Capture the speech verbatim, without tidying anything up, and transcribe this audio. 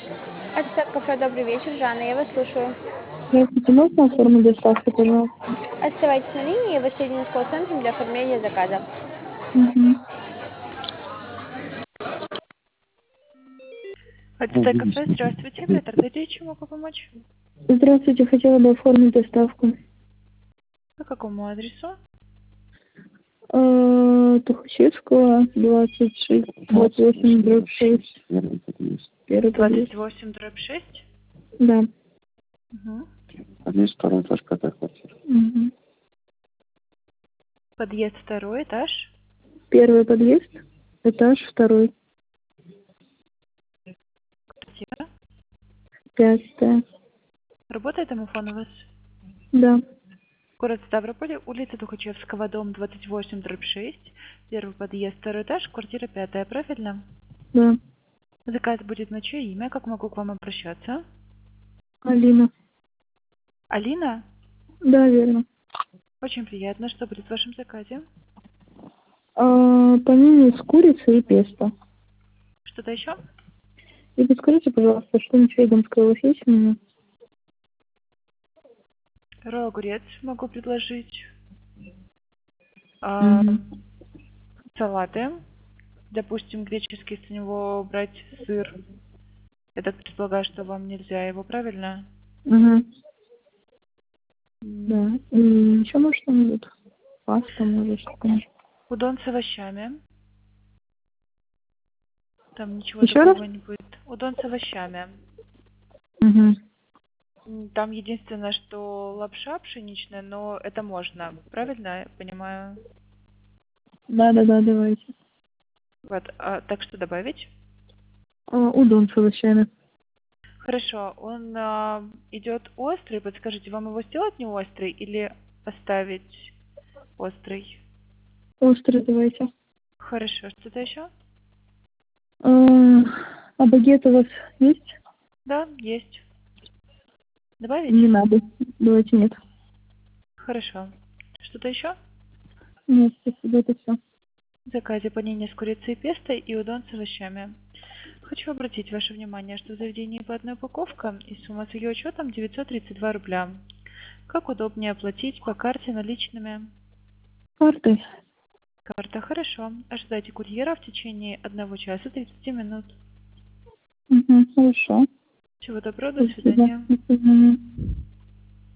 Аттак кафе, добрый вечер, Жанна, я вас слушаю. Здравствуйте, можно оформить доставку, пожалуйста? Оставайтесь на линии, я вас соединю с колл-центром для оформления заказа. Угу. Аттак кафе, здравствуйте, Петр, дайте, чем могу помочь? Здравствуйте, хотела бы оформить доставку. По какому адресу? Э, Тухачевского, двадцать шесть, двадцать восемь, дробь шесть. Первый подъезд. двадцать восемь дробь шесть? Да. Угу. Подъезд второй, этаж, пятая квартира. Угу. Подъезд второй этаж. Первый подъезд, этаж второй, Квартира. пятая. Работает домофон у вас? Да. Город Ставрополь, улица Тухачевского, дом двадцать восемь дробь шесть. Первый подъезд, второй этаж, квартира пятая, правильно? Да. Заказ будет на чье имя? Как могу к вам обращаться? Алина. Алина? Да, верно. Очень приятно. Что будет в вашем заказе? А, панини с курицей и песто. Что-то еще? И подскажите, пожалуйста, что-нибудь веганское у вас есть у меня? Ролл огурец могу предложить. А, Угу. салаты. Допустим, греческий, с него брать сыр. Я так предполагаю, что вам нельзя его, правильно? Угу. М, Да. И еще, может, что-нибудь? Паста, может, что-нибудь. Удон с овощами. Там ничего Еще раз? другого не будет. Удон с овощами. Угу. М, Там единственное, что лапша пшеничная, но это можно. Правильно я понимаю? Да, да, да, давайте. Вот. А, так что добавить? А, удон с овощами. Хорошо. Он а, идет острый. Подскажите, вам его сделать не острый или оставить острый? Острый давайте. Хорошо. Что-то еще? А, а багет у вас есть? Да, есть. Добавить? Не надо. Давайте нет. Хорошо. Что-то еще? Нет, спасибо, это все. В заказе панини с курицей и песто и удон с овощами. Хочу обратить ваше внимание, что в заведении по одной упаковка и сумма с ее учетом девятьсот тридцать два рубля. Как удобнее оплатить по карте наличными? Картой. Карта, хорошо. Ожидайте курьера в течение одного часа тридцати минут. Угу, хорошо. Всего доброго, до Спасибо. свидания. До свидания.